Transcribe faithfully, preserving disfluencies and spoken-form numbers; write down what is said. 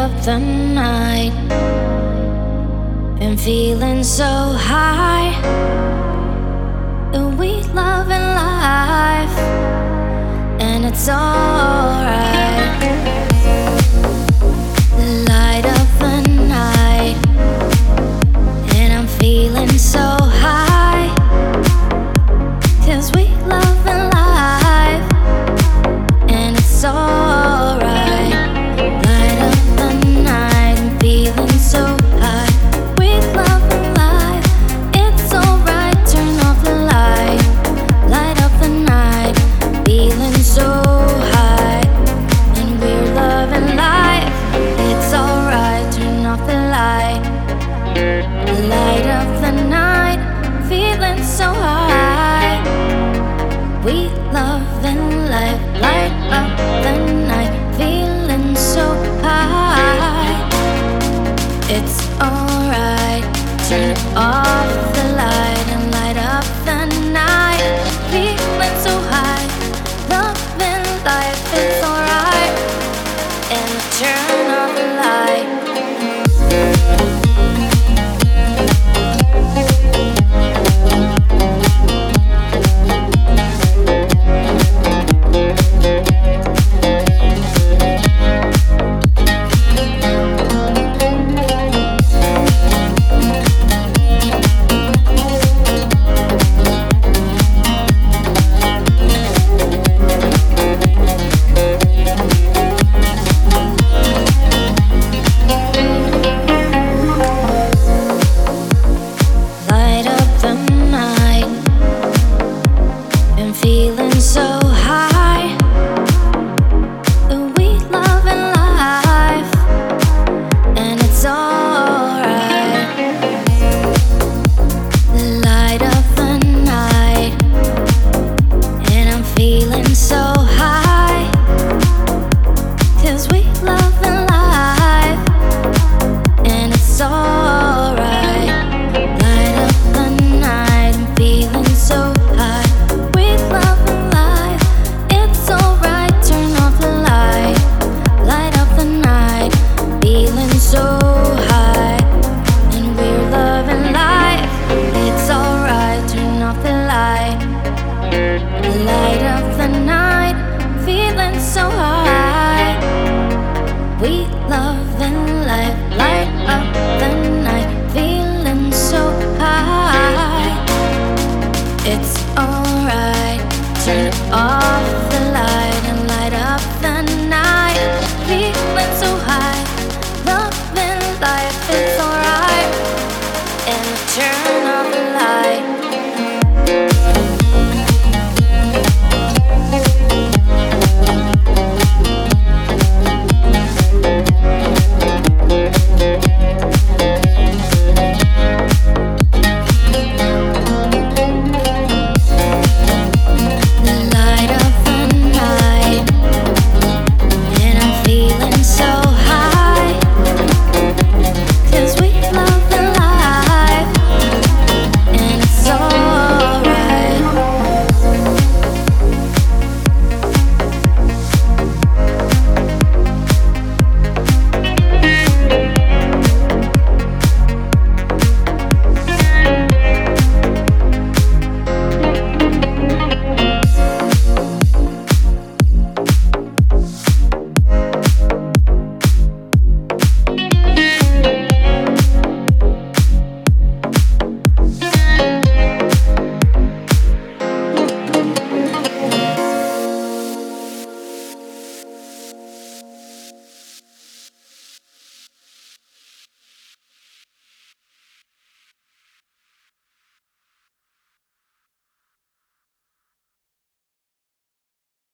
up the night and feeling so high. We love in life, and it's alright. The light of the night, and I'm feeling so high, 'cause we love in life, and it's alright. Light of the night, I'm feeling so high. We love in life, it's alright. Turn off the light. Light of the night, feeling so high, and we're loving life. It's alright. Turn off the light. Light of the night, feeling so high. We love in life. Light of the night, feeling so high. It's alright. Turn off the light and light up the night. Feeling so high. Love in life. It's alright. And turn off the light. Feeling so high. We love in life, and it's alright. The light of the night, and I'm feeling so high, 'cause we love in life, and it's alright. Light of the night, I'm feeling so high. So high, and we're loving life. It's alright. Turn off the light. Light of the night, feeling so high. We love in life. Light of the night, feeling so high. It's alright. Turn off